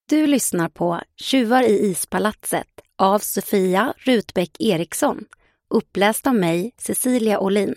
Du lyssnar på Tjuvar i ispalatset av Sofia Rutbeck Eriksson, uppläst av mig, Cecilia Olin.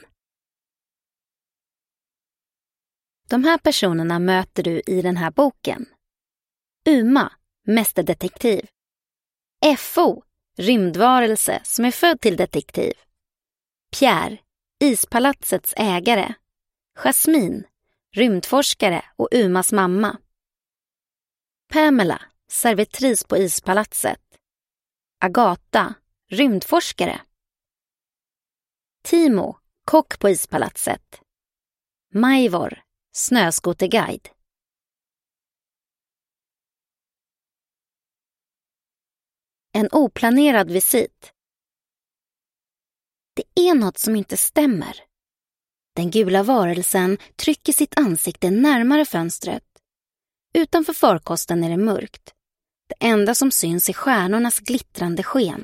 De här personerna möter du i den här boken. Uma, mästerdetektiv. F.O., rymdvarelse som är född till detektiv. Pierre, ispalatsets ägare. Jasmine, rymdforskare och Umas mamma. Pamela, servitris på ispalatset. Agatha, rymdforskare. Timo, kock på ispalatset. Majvor, snöskoterguide. En oplanerad visit. Det är något som inte stämmer. Den gula varelsen trycker sitt ansikte närmare fönstret. Utanför farkosten är det mörkt. Det enda som syns är stjärnornas glittrande sken.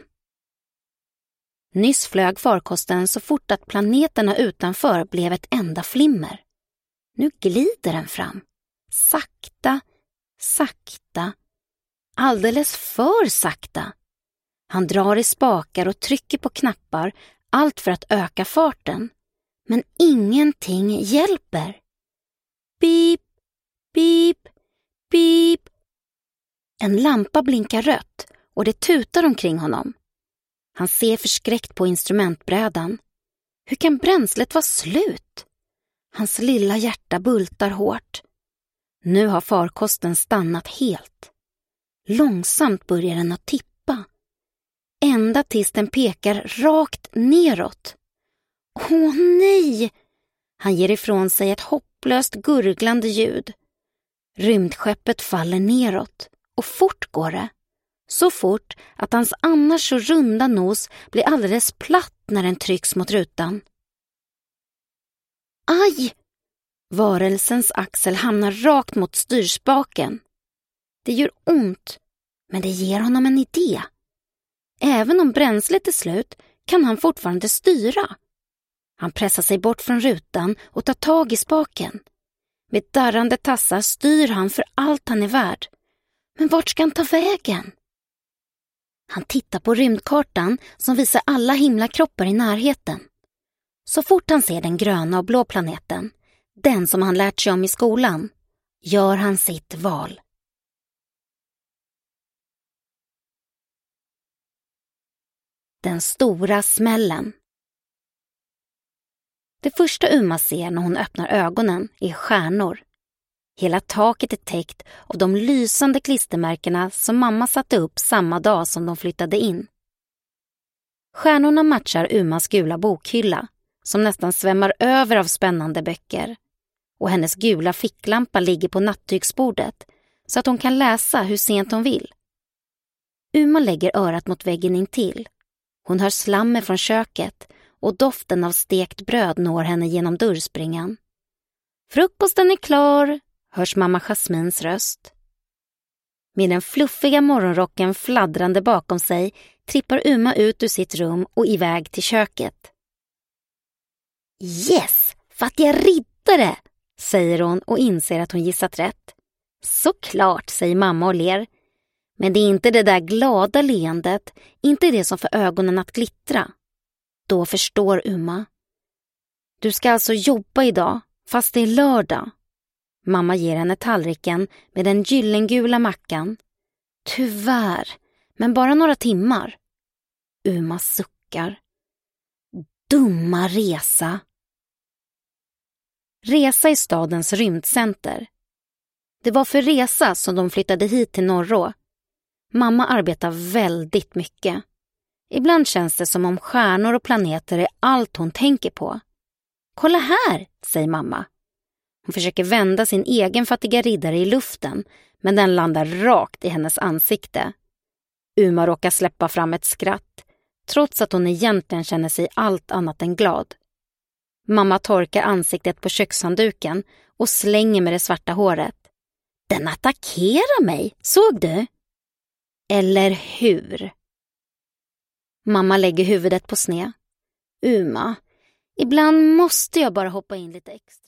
Nyss flög farkosten så fort att planeterna utanför blev ett enda flimmer. Nu glider den fram. Sakta, sakta. Alldeles för sakta. Han drar i spakar och trycker på knappar, allt för att öka farten. Men ingenting hjälper. Pip, pip, pip. En lampa blinkar rött och det tutar omkring honom. Han ser förskräckt på instrumentbrädan. Hur kan bränslet vara slut? Hans lilla hjärta bultar hårt. Nu har farkosten stannat helt. Långsamt börjar den att tippa. Ända tills den pekar rakt neråt. Åh nej! Han ger ifrån sig ett hopplöst gurglande ljud. Rymdskeppet faller neråt och fort går det. Så fort att hans annars så runda nos blir alldeles platt när den trycks mot rutan. Aj! Varelsens axel hamnar rakt mot styrspaken. Det gör ont, men det ger honom en idé. Även om bränslet är slut kan han fortfarande styra. Han pressar sig bort från rutan och tar tag i spaken. Med darrande tassar styr han för allt han är värd. Men vart ska han ta vägen? Han tittar på rymdkartan som visar alla himlakroppar i närheten. Så fort han ser den gröna och blå planeten, den som han lärt sig om i skolan, gör han sitt val. Den stora smällen. Det första Uma ser när hon öppnar ögonen är stjärnor. Hela taket är täckt av de lysande klistermärkena som mamma satte upp samma dag som de flyttade in. Stjärnorna matchar Umas gula bokhylla som nästan svämmar över av spännande böcker. Och hennes gula ficklampa ligger på nattygsbordet så att hon kan läsa hur sent hon vill. Uma lägger örat mot väggen intill. Hon hör slammet från köket och doften av stekt bröd når henne genom dörrspringan. Frukosten är klar, hörs mamma Jasmins röst. Med den fluffiga morgonrocken fladdrande bakom sig trippar Uma ut ur sitt rum och iväg till köket. Yes, fattiga riddare, säger hon och inser att hon gissat rätt. Såklart, säger mamma och ler. Men det är inte det där glada leendet, inte det som får ögonen att glittra. Då förstår Uma. Du ska alltså jobba idag, fast det är lördag. Mamma ger henne tallriken med den gyllengula mackan. Tyvärr, men bara några timmar. Uma suckar. Dumma resa. Resa i stadens rymdcenter. Det var för resa som de flyttade hit till Norrå. Mamma arbetar väldigt mycket. Ibland känns det som om stjärnor och planeter är allt hon tänker på. Kolla här, säger mamma. Hon försöker vända sin egen fattiga riddare i luften, men den landar rakt i hennes ansikte. Uma råkar släppa fram ett skratt, trots att hon egentligen känner sig allt annat än glad. Mamma torkar ansiktet på kökshandduken och slänger med det svarta håret. Den attackerar mig, såg du? Eller hur? Mamma lägger huvudet på sned. Uma, ibland måste jag bara hoppa in lite extra.